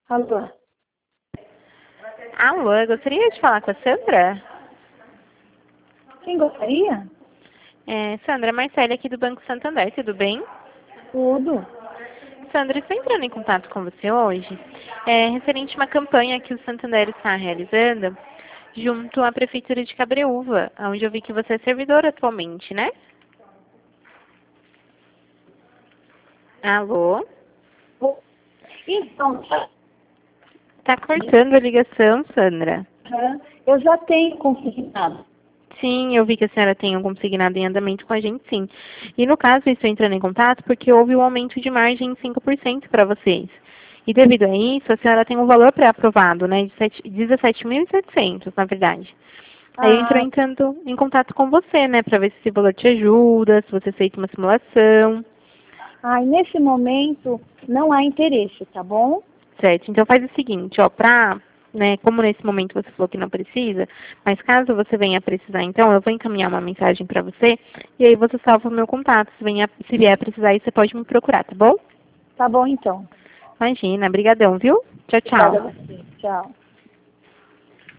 Alô? Alô, eu gostaria de falar com a Sandra. Quem gostaria? Sandra, Marcele aqui do Banco Santander, tudo bem? Tudo. Sandra, estou entrando em contato com você hoje, referente a uma campanha que o Santander está realizando junto à Prefeitura de Cabreúva, onde eu vi que você é servidora atualmente, né? Alô? Então, Tá cortando a ligação, Sandra. eu já tenho consignado. Sim, eu vi que a senhora tem um consignado em andamento com a gente, sim. E no caso, eu estou entrando em contato porque houve um aumento de margem em 5% para vocês. E devido a isso, a senhora tem um valor pré-aprovado, né, de 17.700, na verdade. Aí eu estou entrando em contato com você, né, para ver se esse valor te ajuda, se você aceita uma simulação. Nesse momento não há interesse, tá bom? Certo, então faz o seguinte, ó, como nesse momento você falou que não precisa, mas caso você venha precisar, então, eu vou encaminhar uma mensagem para você, e aí você salva o meu contato. Se vier precisar, aí você pode me procurar, tá bom? Tá bom, então. Imagina, brigadão, viu? Tchau, Obrigada a tchau. você. Tchau.